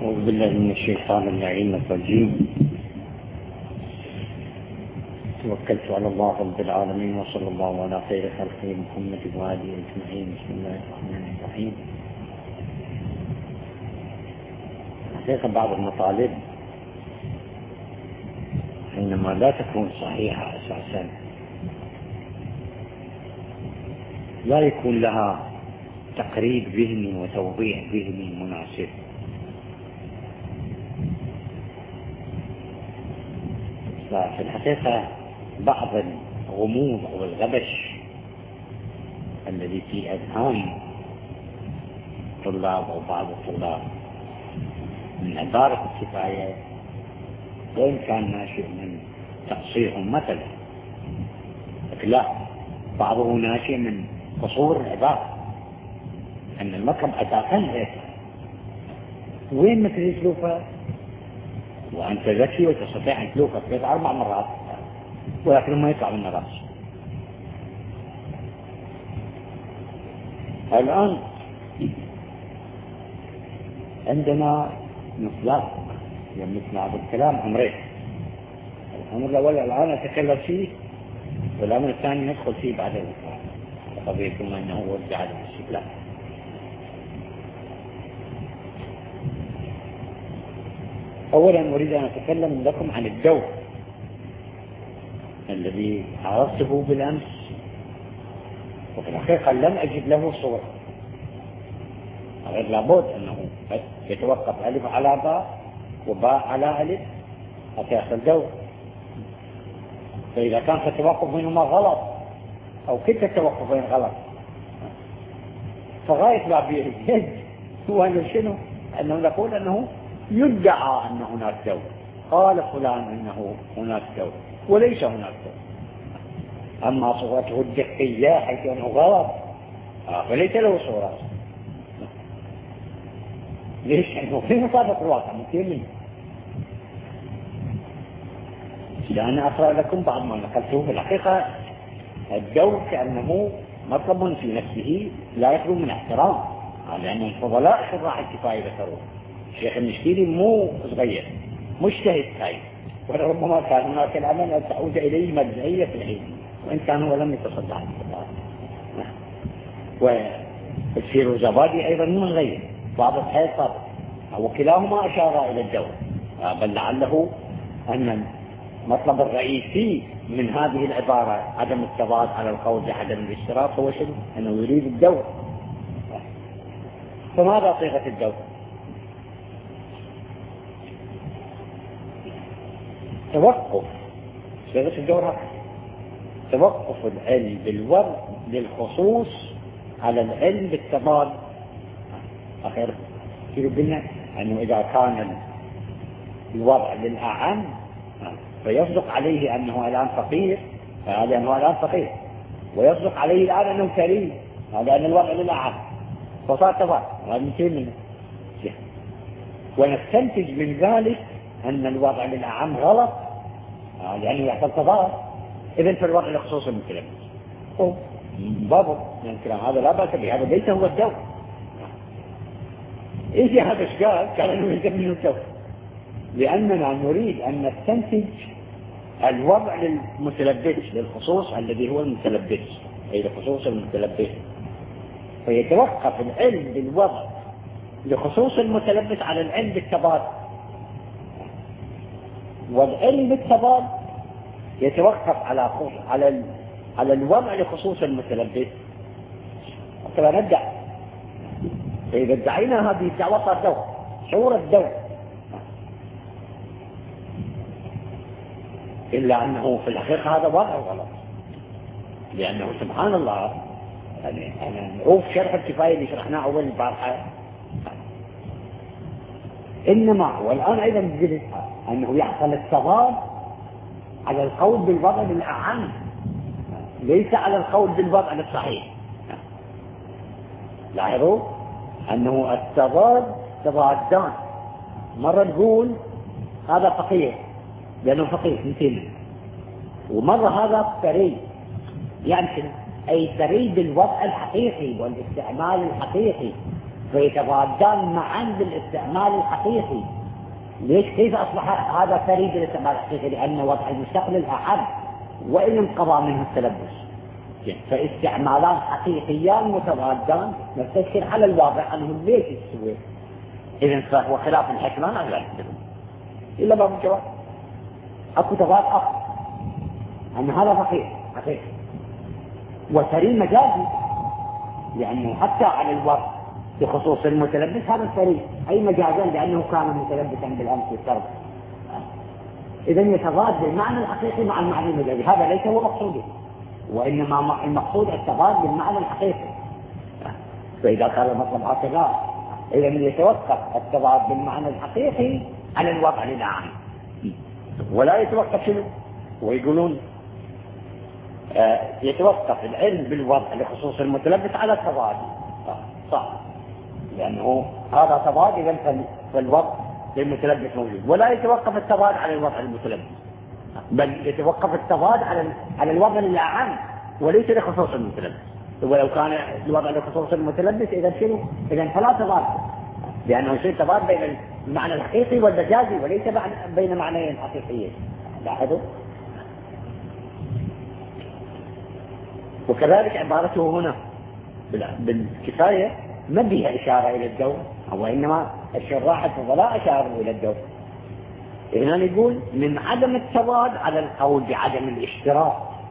أعوذ بالله من الشيطان اللعين الرجيم. توكلت على الله رب العالمين وصلى الله على خير خلقه محمد وآله أجمعين. بسم الله الرحمن الرحيم. حقيقة بعض المطالب حينما لا تكون صحيحة أساسا لا يكون لها تقريب ذهني وتوضيح ذهني مناسب. ففي الحقيقة بعض الغموض أو الغبش الذي في أذهان الطلاب أو بعض الطلاب من عبارة الكفاية وإن كان ناشئ من تقصيرهم مثلا، لكن لا، بعضه ناشئ من قصور العبارة، أن المطلب أساسا هيك. وين مثل تلوفه وأنت ذكي وتستطيع أن تلوفه 3-4 مرات ولكن ما يطلع من رأسه. الآن عندنا مصداق مثل هذا الكلام أمرين. الأمر الأول الآن أتكلم فيه، والأمر الثاني ندخل فيه بعد قضية ثم أنه وزع على الاستقلال. أولا أريد أن أتكلم لكم عن الدور الذي عرفته بالأمس، وفي الحقيقة لم أجد له صورة، غير لابد أنه يتوقف ألف على باء وباء على ألف حتى يحصل دور. فإذا كان التوقف بينهما غلط أو كلتا التوقفين غلط فغاية ما بيجد هو أنه شنو؟ أنه نقول أنه يدعى أن هناك دور، قال فلان أنه هناك دور وليس هناك دور. أما صورته الدقية حيث أنه غلط فليس له صورة. ليش؟ لأنه في مطابق الواقع مثير. لأن أقرأ لكم بعض ما نقلته. في الحقيقة الدور كأنه مطلب في نفسه لا يخلو من احترام، لأن الفضلاء شراح الكفاية ذكروه. الشيخ المشكيلي مو صغير، مجتهد هاي، ولربما كان هناك الأمل أن تعود إليه مرجعية في العلم، وإن كان هو لم يتصدع والفيروزابادي أيضا من غير بعض الحيطة، وكلاهما أشار إلى الدور. بل لعله أن المطلب الرئيسي من هذه العبارة عدم التضاد على القول بعدم الاشتراك هو شنو؟ أنه يريد الدور. فماذا صيغة الدور؟ توقف صيغة الدور توقف العلم بالوضع للخصوص على العلم بالتضاد. أخير قلنا أنه إذا كان الوضع للأعم فيصدق عليه أنه الآن فقير، هذا أنه الآن فقير، ويصدق عليه الآن أنه كريم، هذا أن الوضع للأعم، فصار تضاد. هذا مثير منه. ونستنتج من ذلك أن الوضع للأعم غلط لأنه يحصل تضاد. إذن في الوضع لخصوص المتلبس بابا يعني الكلام هذا لا بأس به، هذا ليس هو الدور. إيش هذا إشكال؟ كان أنه يلزم منه الدور، لأننا نريد أن نستنتج الوضع للمتلبس للخصوص الذي هو المتلبس، أي لخصوص المتلبس. فيتوقف العلم بالوضع لخصوص المتلبس على العلم بالتضاد، والعلم بالتضاد يتوقف على الوضع لخصوص المتلبس. طبعا ندعي، فإذا ادعينا هذه الدعوة صار دور، شعور الدور، إلا أنه في الحقيقة هذا واقع غلط، لأنه سبحان الله يعني أنا نعوف شرح الكفاية اللي شرحناه أول البارحة، إنما والآن أيضا نجد أنه يحصل التضاد على القول بالوضع للأعم ليس على القول بالوضع للصحيح. لاحظوا أنه التضاد تضادان، مرة نقول هذا فقير لأنه فقير مثل، ومرة هذا ثري، يعني أي ثري بالوضع الحقيقي والاستعمال الحقيقي. فيتضادان معا بالاستعمال الحقيقي. ليش؟ كيف أصبح هذا فريد بالاستعمال الحقيقي؟ لأن وضع المستقبل الأحد وإن انقضى منه التلبس، فاستعمالان حقيقيان متضادان نستشكل على الواقع أنهم ليش يسوي. إذن فهو خلاف الحكمة لا يعتبر إلا باب الجواب. أكو تضاد آخر أن هذا حقيقي وسري مجازي، لأنه حتى على الوقت بخصوص المتلبس هذا السري أي مجازا لأنه كان متلبسا بالأمس والسرد. إذن يتضاد بالمعنى الحقيقي مع المعنى المجازي، هذا ليس هو مقصوده، وإنما المقصود التضاد بالمعنى الحقيقي. فإذا كان المطلب هكذا إذن يتوقف التضاد بالمعنى الحقيقي على الوضع للعام، ولا يتوقف شنو؟ ويقولون يتوقف العلم بالوضع لخصوص المتلبس على التضاد. صح، لأنه هذا تضاد إذن فالوضع للمتلبس موجود، ولا يتوقف التضاد على الوضع المتلبس، بل يتوقف التضاد على الوضع الأعم وليس لخصوص المتلبس. ولو كان الوضع لخصوص المتلبس إذا شنو؟ إذا فلا تضاد، لأنه يصير تضاد بين المعنى الحقيقي والمجازي وليس بين معنيين حقيقيين. لاحظوا. وكذلك عبارته هنا بالكفاية ما بها إشارة إلى الدور، وإنما الشراح الفضلاء أشاروا إلى الدور. هنا يقول من عدم التضاد على القول بعدم الاشتراك.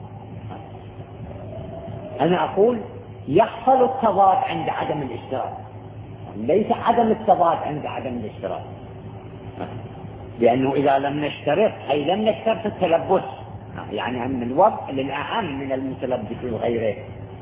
أنا أقول يحصل التضاد عند عدم الاشتراك، ليس عدم التضاد عند عدم الاشتراك، لأنه إذا لم نشترط أي لم نشترط التلبس، يعني أن الوضع للأعم من المتلبس وغيره.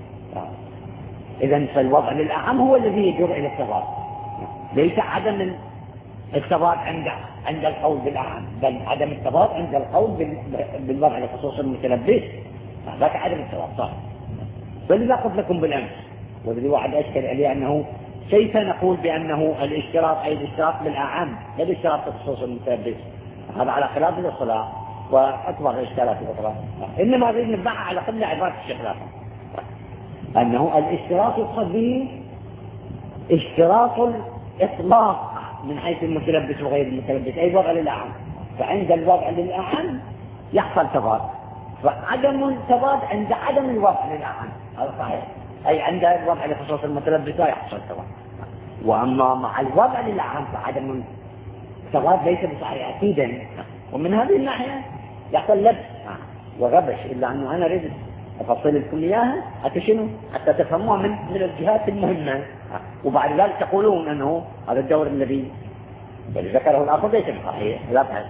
إذن فالوضع للأعم هو الذي يجر إلى التضاد، ليس عدم التضاد عند القول بالأعم، بل عدم التضاد عند القول بالوضع لخصوص المتلبس. ذاك عدم التضاد صح. فلذا قلت لكم بالأمس والذي واحد أشكل عليه أنه كيف نقول بأنه الاشتراط أي الاشتراط بالأعم لا الاشتراط بخصوص المتلبس، هذا على خلاف الإصلاح وأكبر الاشتراط الأخرى. إنما أريد نبعها على قبل عبارة الشيخ أنه الاشتراط الصديق اشتراط الإطلاق من حيث المتلبس وغير المتلبس أي وضع للأعم، فعند الوضع للأعم يحصل تضاد، فعدم التضاد عند عدم الوضع للأعم هذا صحيح، أي عند الوضع لخصوص المتلبس لا يحصل تضاد. وأما مع الوضع للأعم فعدم التضاد ليس بصحيح أكيدا، ومن هذه الناحية يحصل لبس وغبش، إلا أنه أنا أريد أفصل لكم إياها حتى شنو؟ حتى تفهموها من الجهات المهمة، وبعد ذلك تقولون أنه هذا الدور الذي ذكره الآخر ليس بصحيح، لا بحث.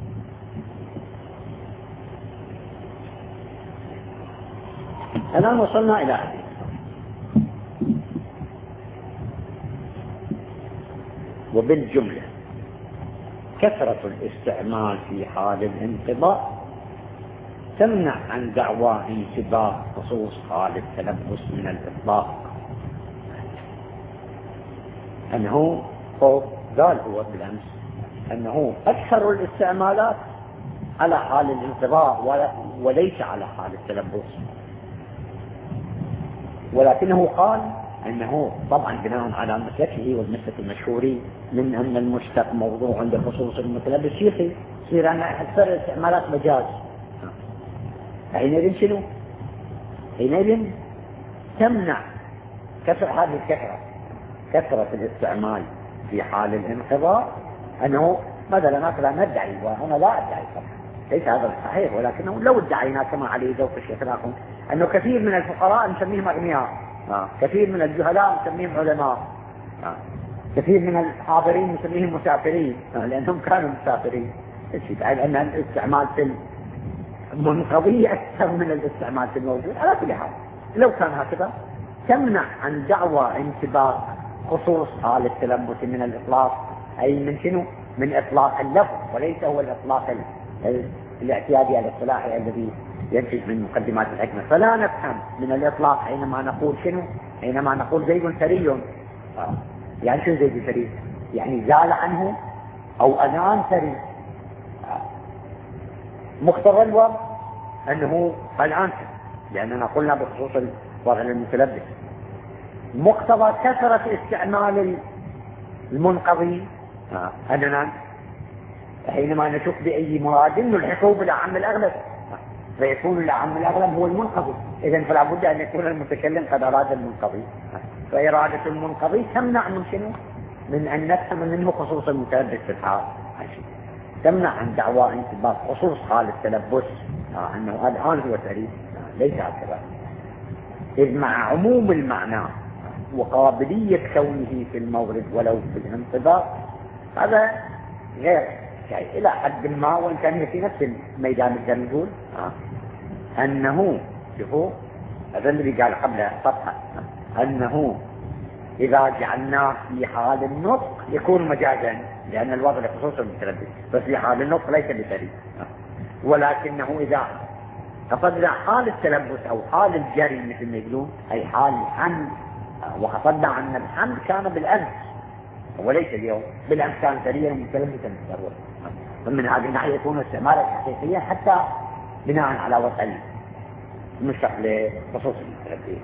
الآن وصلنا إلى حديث وبالجملة كثرة الاستعمال في حال الانقضاء تمنع عن دعوى انتباه خصوص حال التلبس من الإطلاق. أنه قال هو بالأمس أنه أكثر الاستعمالات على حال الانقضاء وليس على حال التلبس، ولكنه قال أنه طبعا بناء على مسلكه والمسلك المشهور من أن المشتق موضوع عند خصوص المتلبس يصير أن أكثر الاستعمالات مجاز. حينئذ شنو؟ حينئذ تمنع هذه كثرة الاستعمال في حال الانقضاء، أنه مثلا لا ندعي، وأنا لا أدعي ليس هذا الصحيح، ولكنه لو ادعينا كما عليه ذوق الشيخ الآخر أنه كثير من الفقراء نسميهم أغنياء، كثير من الجهلاء نسميهم علماء، كثير من الحاضرين نسميهم مسافرين لأنهم كانوا مسافرين، لأن الاستعمال في منقضية أكثر من الاستعمال في الموجود. على كل حال لو كان هكذا تمنع عن دعوى انتباه خصوص حال التلبس من الإطلاق، أي من شنو؟ من إطلاق اللفظ، وليس هو الإطلاق الاعتيادي الاصطلاحي الذي ينتج من مقدمات الحكمة. فلا نفهم من الإطلاق حينما نقول شنو؟ حينما نقول زيد ثري، يعني شو زيد ثري؟ يعني زال عنه أو الآن ثري. مقتضى الوضع أنه الآن، لأننا قلنا بخصوص الوضع المتلبس، مقتضى كثرة استعمال المنقضي أننا حينما نشك بأي مراد نلحقه بالأعم الأغلب، فيكون الأعم الأغلب هو المنقضي. إذن فلا بد أن يكون المتكلم قد أراد المنقضي، فإرادة المنقضي تمنع من شنو؟ من أن نفهم منه خصوص المتلبس في الحال، تمنع عن دعوى انتباه خصوص حال التلبس أنه الآن هو سليم، ليس هكذا. إذ مع عموم المعنى وقابلية كونه في المورد ولو في الانطباق هذا غير شيء إلى حد ما، وإن كان في نفس الميدان نقدر نقول أنه شوفوا هذا اللي قال قبل صفحة أنه إذا جعلناه في حال النطق يكون مجازا، لأن الوضع خصوصا المتردد، بس في حال النطق ليس بسري. ولكنه إذا قصدنا حال التلبس أو حال الجري مثل ما يقولون، أي حال الحمد، وقصدنا أن الحمد كان بالأمس وليس اليوم، بالأمس كان سريا ومتلبسا بالضرورة، فمن هذه الناحية يكون استعمالا حقيقيا حتى بناء على وضع المشتق لخصوص المتردد.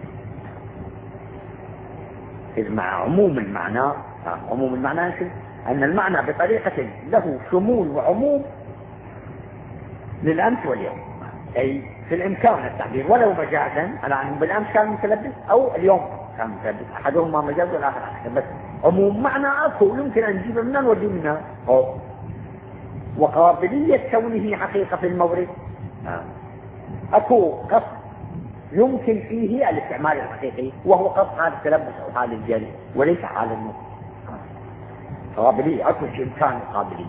إذ مع عموم المعنى، عموم المعنى أن المعنى بطريقة له شمول وعموم للأمس واليوم، أي في الإمكان التعبير ولو مجازا على أنه بالأمس كان متلبس أو اليوم كان متلبس، أحدهما مجاز والآخر حقيقة، بس عموم معنى أكو يمكن أن نجيب منه ونودي منه. وقابلية كونه حقيقة في المورد أكو قصد يمكن فيه الاستعمال الحقيقي، وهو قصد حال التلبس أو حال الجري وليس حال النطق. قابلية أكو إمكان قابلية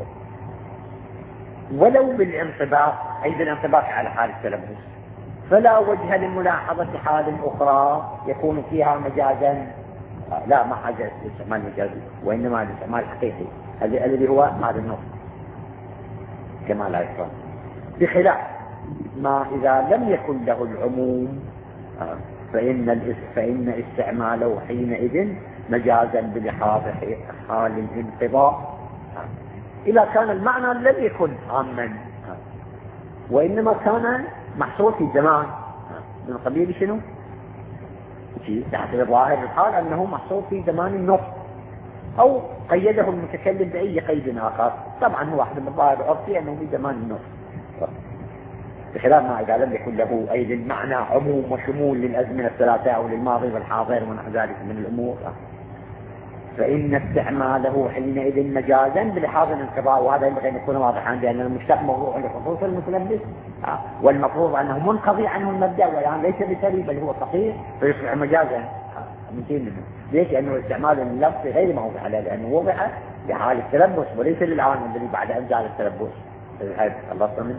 ولو بالانطباق، أي بالانطباق على حال التلبس، فلا وجه لملاحظة حال أخرى يكون فيها مجازا، لا ما حاجة الاستعمال مجازي، وإنما الاستعمال الحقيقي الذي هو حال النطق كما لا يفهم، بخلاف ما إذا لم يكن له العموم فإن استعماله حينئذ مجازا بلحاظ حال الانقضاء، إذا كان المعنى لم يكن عاما وإنما كان محصور في زمان من قبيل شنو؟ تحت ظاهر الحال أنه محصور في زمان النطق، أو قيده المتكلم بأي قيد آخر، طبعا هو واحد من الظاهر العرفي أنه في زمان النطق، بخلاف ما إذا لم يكن له أي المعنى عموم وشمول للأزمنة الثلاثة أو للماضي والحاضر ونحو ذلك من الأمور، فإن استعماله حينئذ مجازا بلحاظ الانقضاء. وهذا ينبغي أن يكون واضحا، لأن المشتق موضوع لخصوص المتلبس، والمفروض أنه منقضي عنه المبدأ والآن ليس بسري بل هو صحيح، فيصبح مجازا منه. ليش؟ لأنه استعمال اللفظ غير موضع عليه، لأنه وضع لحال التلبس وليس للآن الذي بعد أن زال التلبس. الله صمم.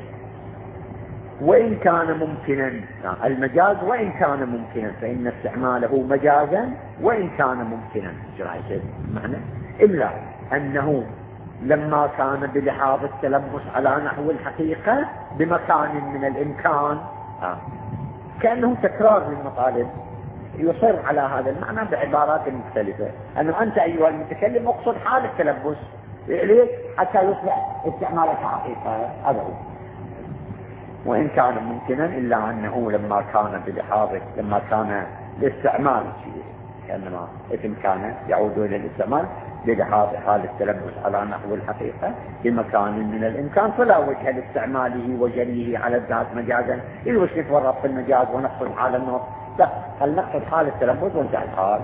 وإن كان ممكنا المجاز، وإن كان ممكنا فإن استعماله مجازا وإن كان ممكنا، معنى إلا أنه لما كان بلحاظ التلبس على نحو الحقيقة بمكان من الإمكان، كأنه تكرار للمطالب، يصر على هذا المعنى بعبارات مختلفة، أنه أنت أيها المتكلم اقصد حال التلبس ليش؟ حتى يصبح استعمالك حقيقة. هذا هو. وإن كان ممكنا إلا أنه لما كان بلحاظه، لما كان الاستعمال كأنما اسم كان يعود إلى الاستعمال بلحاظ حال التلبس على نحو الحقيقة بمكان من الإمكان، فلا وجه لاستعماله وجريه على الذات مجازا، إذ وش نتورط في المجاز ونقصد حال النطق؟ لا، هل نقصد حال التلبس وانتهى الحال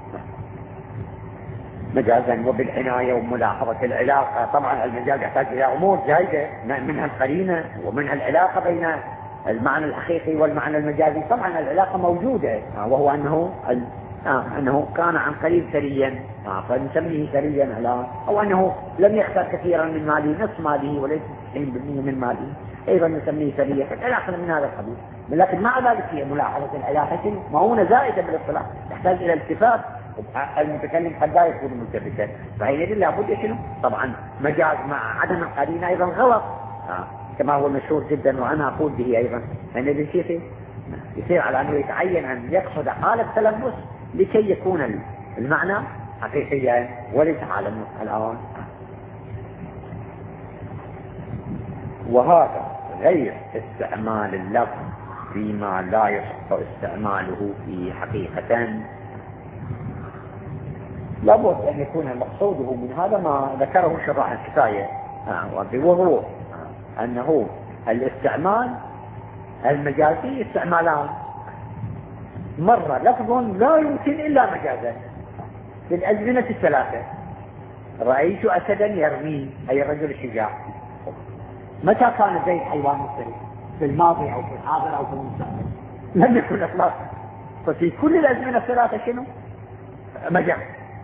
مجازا وبالعناية وملاحظة العلاقة. طبعا المجاز يحتاج إلى أمور زايدة، منها القرينة ومنها العلاقة بين المعنى الحقيقي والمعنى المجازي. طبعا العلاقة موجودة، وهو أنه كان عن قريب ثريا، فنسميه ثريا الآن، أو أنه لم يخسر كثيرا من ماله، نصف ماله وليس 90% من ماله، أيضا نسميه ثريا. العلاقة من هذا القبيل، لكن مع ذلك هي ملاحظة العلاقة معونة زائدة بالاصطلاح، تحتاج إلى التفات. المتكلم قد لا يكون ملتبسا، فحينئذ لابد شنو؟ طبعا مجاز مع عدم القرينة أيضا غلط، كما هو مشهور جدا وأنا أقول به أيضا. حينئذ يصير على أنه يتعين أن يقصد حال التلبس لكي يكون المعنى حقيقيا وليس حال الآن. وهذا غير استعمال اللفظ فيما لا يصح استعماله في حقيقة، لابد أن يكون مقصوده من هذا ما ذكره شراح الكفاية وبوضوح أنه الاستعمال المجازي استعمالان، مرة لفظ لا يمكن إلا مجازا في الأزمنة الثلاثة. رأيت أسدا يرمي، أي الرجل الشجاع. متى كان زيد حيوان مفترس؟ في الماضي أو في الحاضر أو في المستقبل، لم يكن إطلاقا. ففي كل الأزمنة الثلاثة شنو؟ مجاز.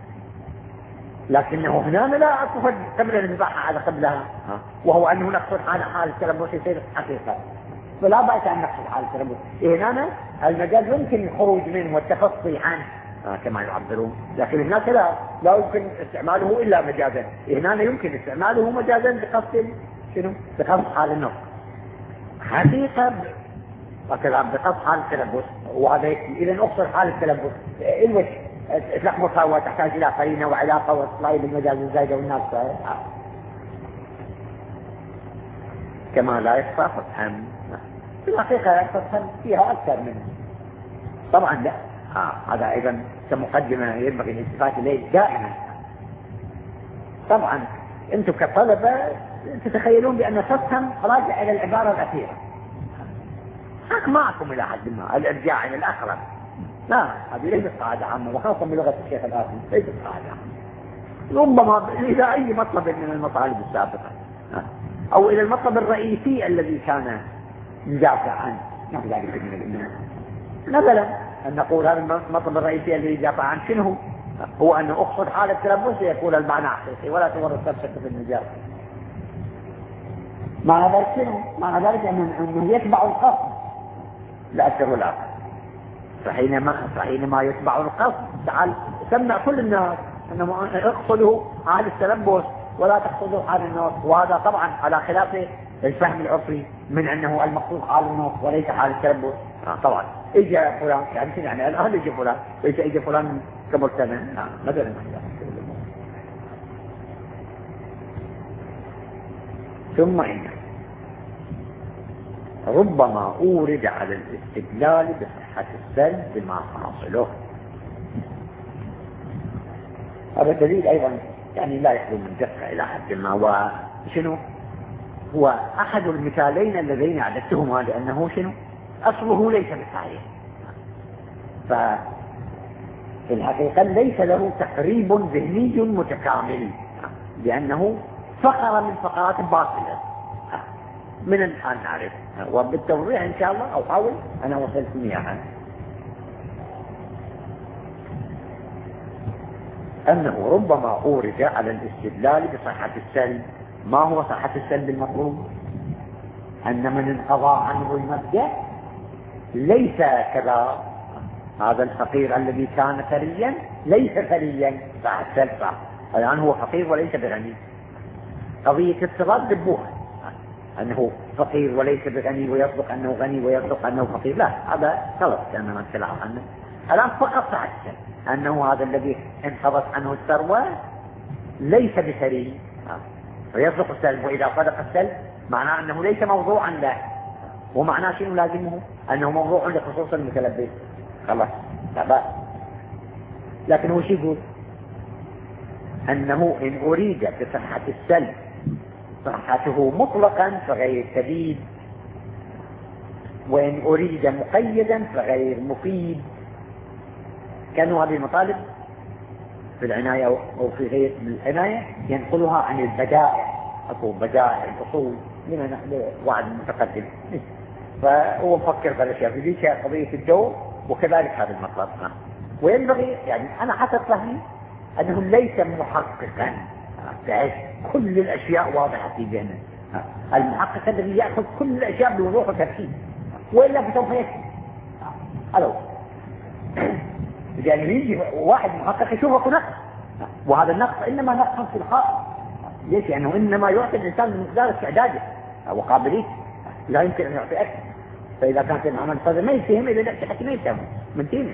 لكنه هنا لا أقصد قبل الانباحة على قبلها، وهو أنه نقصد حال التلبس يصير حقيقة، فلا بأس أن نقصد حال التلبس. هنا المجاز يمكن الخروج منه والتفصي عنه كما يعبرون، لكن هناك لا يمكن استعماله إلا مجازا. هنا يمكن استعماله مجازا بقصد شنو؟ بقصد حال النص حقيقة، وكذا بقصد حال التلبس، وهذا يكفي. إذا أقصد حال التلبس الوجه تلخبطها وتحتاج إلى قرينة وعلاقة واصطلاح بالمجاز الزايدة والناس كما لا يخفى فهم. في الحقيقة فهم فيها أكثر منه طبعا. لا هذا أيضا كمقدمة ينبغي الالتفات إليه دائما. طبعا أنتم كطلبة تتخيلون بأن تفهم راجع إلى العبارة الأخيرة، حق معكم إلى حد ما الإرجاع إلى الأقرب. لا، هذه ليست قاعدة عامة، وخاصة بلغة الشيخ الآخر ليست قاعدة عامة. ربما إلى أي مطلب من المطالب السابقة أو إلى المطلب الرئيسي الذي كان يدافع عنه، نحو ذلك من الإمام. مثلا أن نقول هذا المطلب الرئيسي الذي يدافع عنه شنو هو؟ أن أقصد حالة التلبس يكون المعنى حقيقي ولا تورط نفسك في المجال. معنى ذلك شنو؟ معنى ذلك أنه يتبع القصد لا أكثر ولا أقل. فحينما يتبع القصد تعال سمع كل الناس أنه اقصده حال التلبس ولا تقصده حال النص، وهذا طبعا على خلاف الفهم العرفي من أنه المقصود حال النص وليس حال التلبس. طبعا اجى فلان يعني الأهل يجي فلان ويجي فلان كمرتبا مثلا. ثم إن ربما أورد على الاستدلال بصحة السلب بما حاصله. هذا دليل أيضا يعني لا يخلو من دفع إلى حد ما. وشنو هو أحد المثالين اللذين أعددتهما لأنه شنو أصله ليس بالصحيح، ففي الحقيقة ليس له تقريب ذهني متكامل، لأنه فقرة من فقرات باطلة من الآن نعرف، وبالتوضيح إن شاء الله أو حاول أنا وصلت إياها. أنه ربما أورد على الاستدلال بصحة السلب. ما هو صحة السلب المطلوب؟ أن من انقضى عنه المبدأ ليس كذا، هذا الفقير الذي كان ثريا ليس ثريا، صح السلب صح، الآن هو فقير وليس بغني. قضية الصفات دبوها أنه فقير وليس بغني ويصدق أنه غني ويصدق أنه فقير، لا هذا غلط كأننا نتكلم عنه. الآن فقط صح السلب أنه هذا الذي انقضت عنه الثروة ليس بثري ويصدق السلب، وإذا صدق السلب معناه أنه ليس موضوعا له، ومعناه شنو لازمه؟ أنه موضوع لخصوص المتلبس خلاص لا بأس. لكن هو شو يقول؟ أنه إن أريد بصحة السلب صحته مطلقا فغير سديد، وإن أريد مقيدا فغير مفيد. كانوا هذه المطالب في العناية أو في غير العناية ينقلها عن البدائع، أكو بدائع الأصول لما وعد متقدم، فهو مفكر بالأشياء في ذيك قضية الدور، وكذلك هذا المطلب. وينبغي يعني أنا حسب فهمي أنه ليس محققا تعيش كل الأشياء واضحة في ذهنه. المحقق الذي يأخذ كل الأشياء بوضوح وترتيب، وإلا فسوف يكفي. ألو يعني يجي واحد محقق يشوفك نقص، وهذا النقص إنما نقص في الخاطر. ليش؟ لأنه إنما يعطي الإنسان بمقدار استعداده وقابليته، لا يمكن أن يعطي أكثر. فإذا كانت العمل صدر ما يتهم إذا لا حتى ما يتهم من تيمه.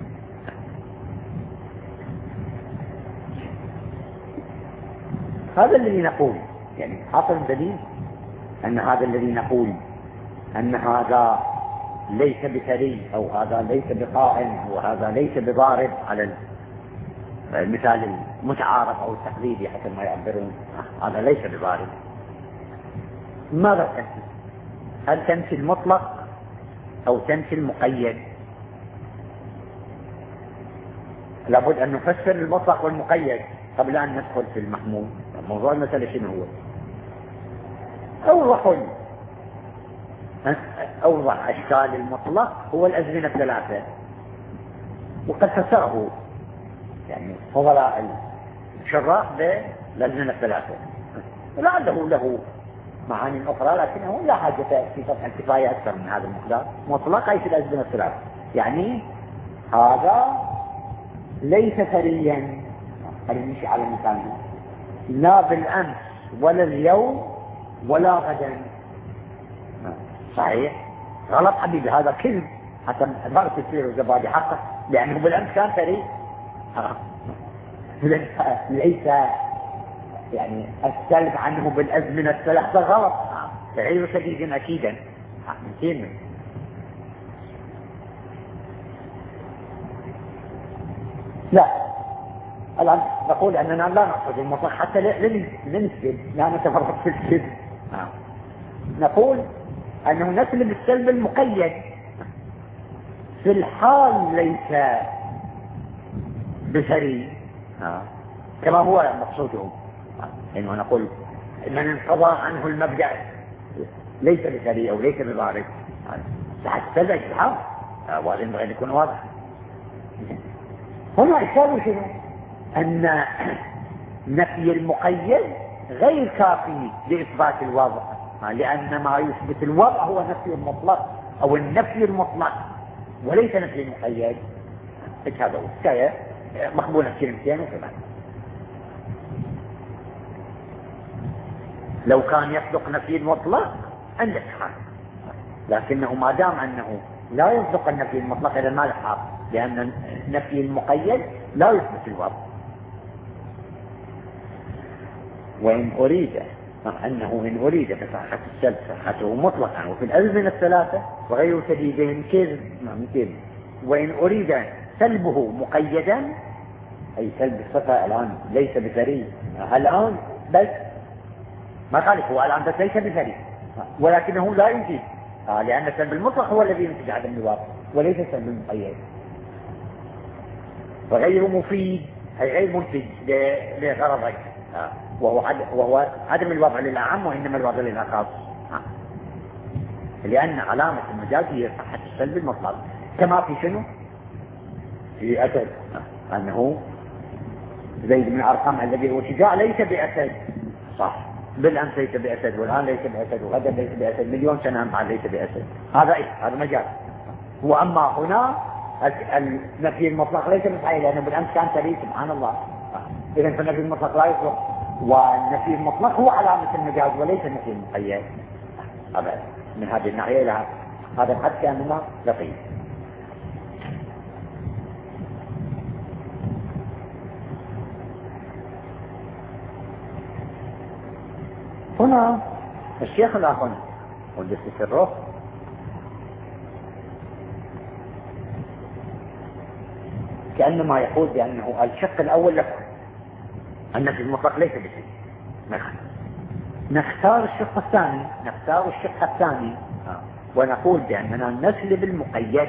هذا الذي نقول يعني حاصل الدليل أن هذا الذي نقول أن هذا ليس بثري أو هذا ليس بقائم وهذا ليس بضارب على المثال المتعارف أو التقليدي حتى ما يعبرون، هذا ليس بضارب. ماذا تنفي؟ هل تنفي المطلق أو تنفي المقيد؟ لابد أن نفسر المطلق والمقيد قبل أن ندخل في المحمول. موضوع المسألة شنو هو؟ أوضح أشكال المطلق هو الأزمنة الثلاثة، وقد فسره يعني فضلاء الشراح بالأزمنة الثلاثة، لعله له معاني أخرى لكنه لا حاجة في فتح الكفاية أكثر من هذا المقدار. مطلق أي في الأزمنة الثلاثة، يعني هذا ليس ثريا، هذا نمشي على مثالنا، لا بالأمس ولا اليوم ولا غدا. صحيح؟ غلط حبيبي، هذا كذب حتى ما تصير الزبادي حقه، لأنه بالأمس كان ثري. ليس يعني السلب عنه بالأزمنة الثلاثة غلط، غير سديد أكيدا. لا، الآن نقول أننا لا نقصد المطلق حتى ننسب، لا نتفرق في الكذب. نقول أنه نسلب السلب المقيد في الحال ليس بثري كما هو مقصوده، إنه نقول إن انقضى عنه المبدأ ليس بثري أو ليس بضارب، حتى الحال وهذا ينبغي أن يكون واضح. هنا إشكال شنو؟ أن نفي المقيد غير كافي لإثبات الوضع، لأن ما يثبت الوضع هو نفي المطلق أو النفي المطلق وليس نفي المقيد. هذا هو الحكاية مقبولة كلمتين وكمان. لو كان يصدق نفي المطلق عندك حق، لكنه ما دام أنه لا يصدق النفي المطلق إذا ما له حق، لأن نفي المقيد لا يثبت الوضع. وإن أريد إن أريد فصحة السلب صحته مطلقا وفي الأزمنة الثلاثة وغير سديدهم كذب، وإن أريد سلبه مقيدا أي سلب الصفة الآن ليس بثري الآن، بس ما قال هو الآن بس ليس بثري، ولكنه لا ينتج، لأن السلب المطلق هو الذي ينتج عدم الوضع وليس السلب المقيد. وغير مفيد أي غير منتج لغرضك، وهو عدم الوضع للأعم وإنما الوضع للأخص، لأن علامة المجاز هي صحة السلب المطلق. كما في شنو؟ في أسد، أنه زيد بن أرقم الذي هو شجاع ليس بأسد، صح، بالأمس ليس بأسد والآن ليس بأسد وغدا ليس بأسد، مليون سنة بعد ليس بأسد. هذا مجاز. وأما هنا النفي المطلق ليس بصحيح لأنه بالأمس كان ثري، سبحان الله. إذا فالنفي المطلق لا يصلح، والنفي المطلق هو علامة المجاز وليس النفي المقيد. أبدا من هذه الناحية إلى هذا الحد كأننا لطيف. هنا الشيخ الآخر وجدت سره كأنما يقول بأنه الشق الأول لكم النفي المطلق ليس بشيء، نختار الشق الثاني ونقول بأننا نسلب المقيد،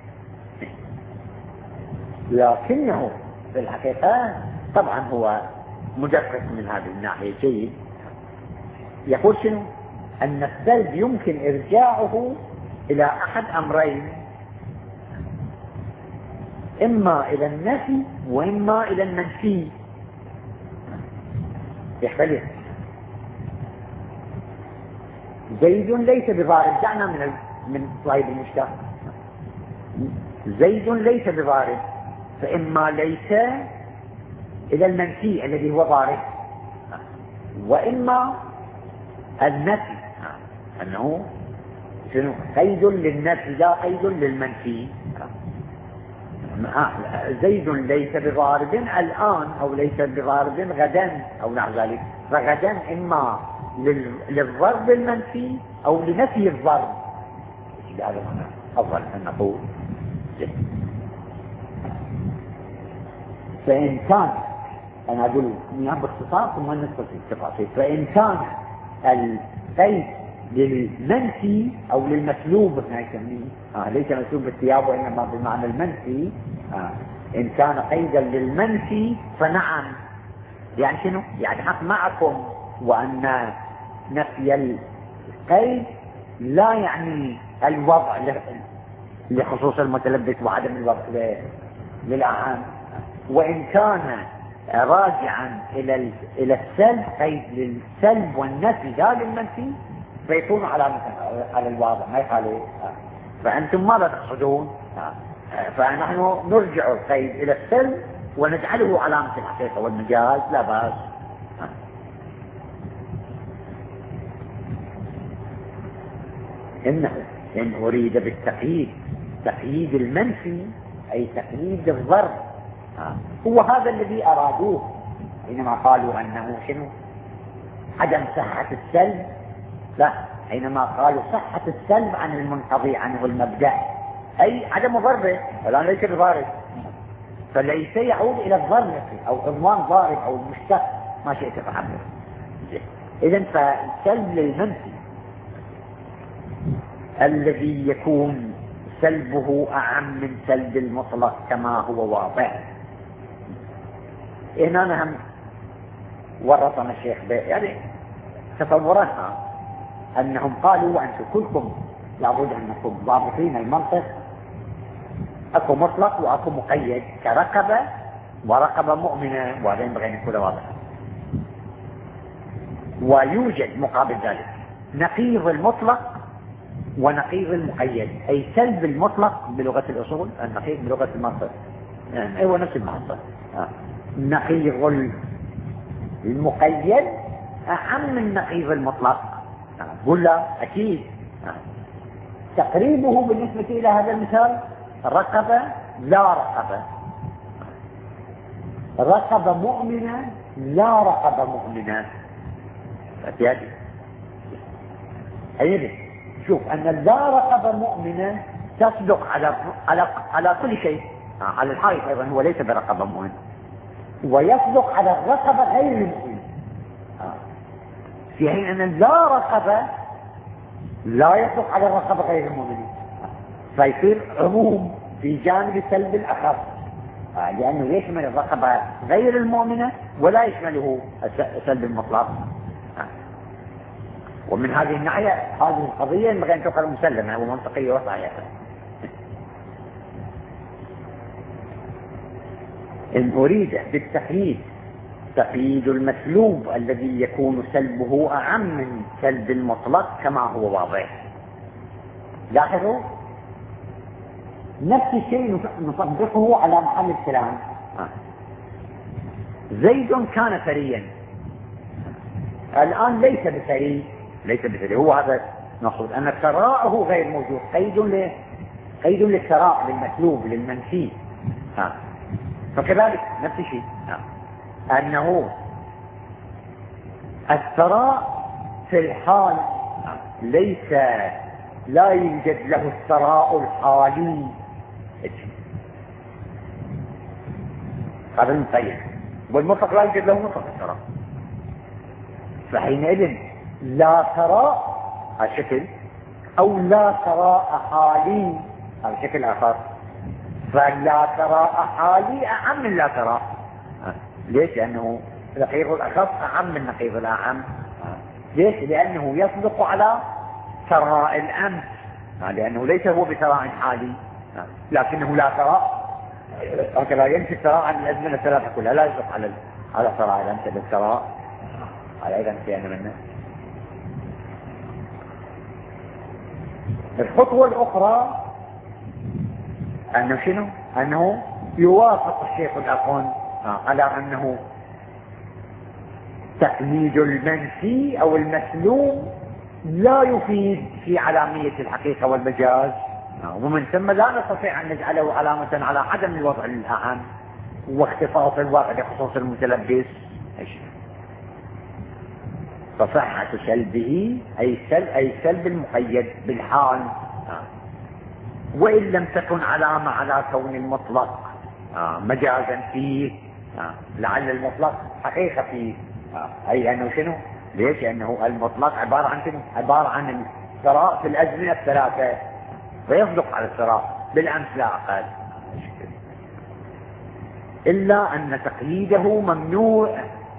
لكنه في الحقيقة طبعا هو مدقق من هذه الناحية جيد. يقول شنو؟ أن السلب يمكن إرجاعه إلى أحد أمرين، إما إلى النفي وإما إلى المنفي. يختلف. زيد ليس بضارب، دعنا من صاحب المشتاق. زيد ليس بضارب، فإما ليس إلى المنفي الذي هو ضارب، وإما النفي أنه شنو؟ قيد للنفي لا قيد للمنفي. زيد ليس بضارب الآن أو ليس بضارب غدا أو نحو ذلك، فغدا إما للضرب المنفي أو لنفي الضرب. هذا أفضل أن نقول. فإن كان، أنا أقول باختصار ثم ندخل في التفاصيل. فإن كان القيد للمنفي أو للمسلوب هنا يسميه، ليس مسلوب بالثياب وإنما بمعنى المنفي، إن كان قيدا للمنفي فنعم. يعني شنو؟ يعني حق معكم وأن نفي القيد لا يعني الوضع لخصوص المتلبس وعدم الوضع للأعام. وإن كان راجعا إلى السلب، قيد للسلب والنفي لا للمنفي، فيكون على الواضع ما يخالف. فأنتم ماذا تقصدون؟ فنحن نرجع القيد إلى السلب ونجعله علامة الحقيقة والمجاز، لا بأس. إنه إن أريد بالتقييد تقييد المنفي أي تقييد الضرب، هو هذا الذي أرادوه حينما قالوا أنه شنو؟ عدم صحة السلب. لا، حينما قالوا صحة السلب عن المنقضي عنه المبدأ، أي عدم ضربه، فلا ليس بضارب، فليس يعود إلى الضرب أو عنوان ضارب أو المشتق ما شئت فعبه. إذن فالسلب للمنفي الذي يكون سلبه أعم من سلب المطلق كما هو واضح. هنا نهم ورطنا الشيخ يعني تصورها أنهم قالوا وأنتم كلكم لابد أنكم ضابطين المنطق، أكو مطلق وأكو مقيد كرقبة ورقبة مؤمنة، وهذا ينبغي أن يكون واضحا. ويوجد مقابل ذلك نقيض المطلق ونقيض المقيد، أي سلب المطلق بلغة الأصول، النقيض بلغة المنطق، يعني هو نفس المنطق. نقيض المقيد أعم من نقيض المطلق، قل لا أكيد. تقريبه بالنسبة إلى هذا المثال رقبة لا رقبة، رقبة مؤمنة لا رقبة مؤمنة. أيضا شوف أن لا رقبة مؤمنة تصدق على كل شيء، على الحائط أيضا هو ليس برقبة مؤمنة، ويصدق على الرقبة غير المؤمنة، في حين أن لا رقبة لا يصدق على الرقبة غير المؤمنة، فيصير عموم في جانب سلب الأخف، لأنه يشمل الرقبة غير المؤمنة ولا يشمله سلب المطلق. ومن هذه الناحية هذه القضية ينبغي أن تقال مسلمة ومنطقية وصحيحة. إن أريد بالتقييد تقييد المسلوب الذي يكون سلبه أعم من سلب المطلق كما هو واضح. لاحظوا نفس الشيء نطبقه على محل الكلام. زيد كان ثريا، الآن ليس بثري، هو هذا نقصد أن ثراءه غير موجود، قيد للثراء للمسلوب للمنفي. فكذلك نفس الشيء، أنه الثراء في الحال لا يوجد له الثراء الحالي، هذا المقيد، والمطلق لا يوجد له مطلق الثراء، فحينئذ لا ثراء هذا شكل، أو لا ثراء حالي هذا شكل آخر. فلا ثراء حالي أعم من لا ثراء. ليش؟ لأنه نقيض الأخف أعم من نقيض الأعم. ليش؟ لأنه يصدق على ثراء الأمس، لأنه ليس هو بثراء حالي لكنه لا ثراء، هكذا ينفي الثراء عن الأزمنة الثلاثة كلها، لا يصدق على ثراء الأمس بالثراء على أيضا شيئا منه. الخطوة الأخرى أنه شنو؟ أنه يوافق الشيخ الأخون على أنه تقييد المنفي أو المسلوب لا يفيد في علامية الحقيقة والمجاز، ومن ثم لا نستطيع أن نجعله علامة على عدم الوضع الأعم واختصاص الواقع بخصوص المتلبس. فصحة سلبه أي سلب المقيد بالحال، وإن لم تكن علامة على كون المطلق مجازا فيه لعل المطلق حقيقة فيه. أي أنه شنو؟ ليش؟ لأنه المطلق عبارة عن شنو؟ عبارة عن الثراء في الأزمنة الثلاثة، ويصدق على الثراء بالأمس لا أقل. إلا أن تقييده ممنوع،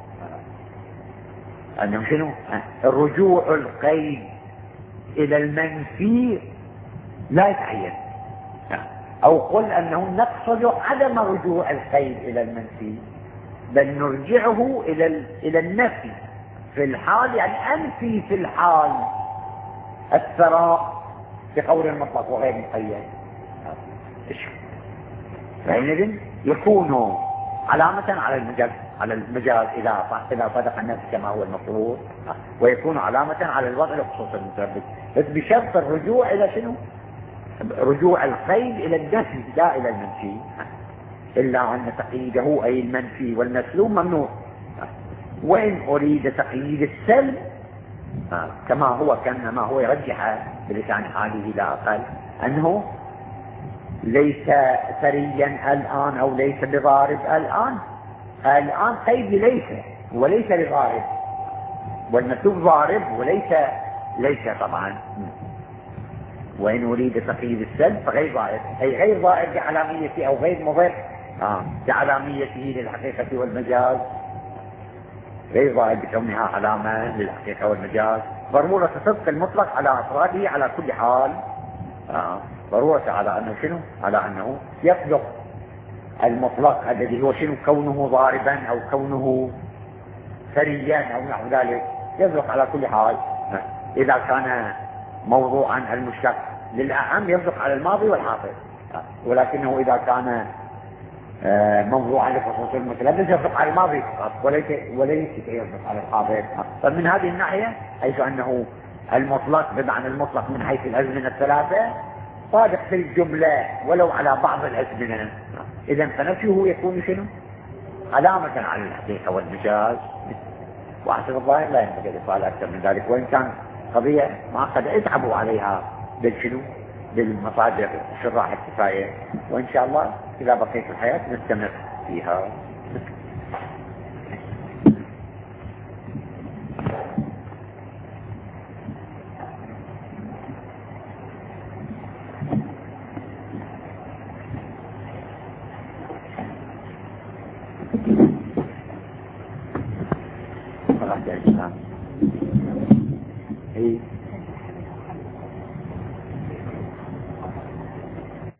أنه شنو؟ الرجوع القيد إلى المنفي لا يتعين، أو قل أنه نقصد عدم رجوع القيد إلى المنفي، بل نرجعه إلى النفي في الحال، يعني أنفي في الحال الثراء بقول المطلق وغير مقيد. فحينئذ يكون علامة على المجاز إذا صدق النفس كما هو المفروض، ويكون علامة على الوضع لخصوص المتردد، بس بشرط الرجوع إلى شنو؟ رجوع القيد إلى النفي لا إلى المنفي، إلا أن تقييده أي المنفي والمسلوب ممنوع. وإن أريد تقييد السلب كما هو يرجح بلسان حاله لا أقل، أنه ليس ثريا الآن أو ليس بضارب الآن قيد ليس وليس بضارب، والمسلوب ضارب ليس طبعا. وإن أريد تقييد السلب فغير ضائر، أي غير ضائر بعلاميته أو غير مضر بعلاميته للحقيقة والمجاز، غير ضائر بكونها علامة للحقيقة والمجاز، ضرورة صدق المطلق على أفراده على كل حال، ضرورة على أنه شنو؟ على أنه يصدق المطلق الذي هو شنو؟ كونه ضاربا أو كونه ثريا أو نحو ذلك، يصدق على كل حال. إذا كان موضوعا المشتق للأعم يصدق على الماضي والحاضر، ولكنه إذا كان موضوعا لخصوص المتلبس يصدق على الماضي فقط وليس يصدق على الحاضر. فمن هذه الناحية حيث أنه المطلق بمعنى المطلق من حيث الأزمنة الثلاثة صادق في الجملة ولو على بعض الأزمنة، إذا فنفيه يكون شنو؟ علامة على الحقيقة والمجاز. وحسب الظاهر لا ينبغي الإفعال أكثر من ذلك، وإن كان قضية معقدة اتعبوا عليها بالشنو؟ بالمصادر شراح الكفاية، وإن شاء الله إذا بقيت الحياة نستمر فيها. خلاص يا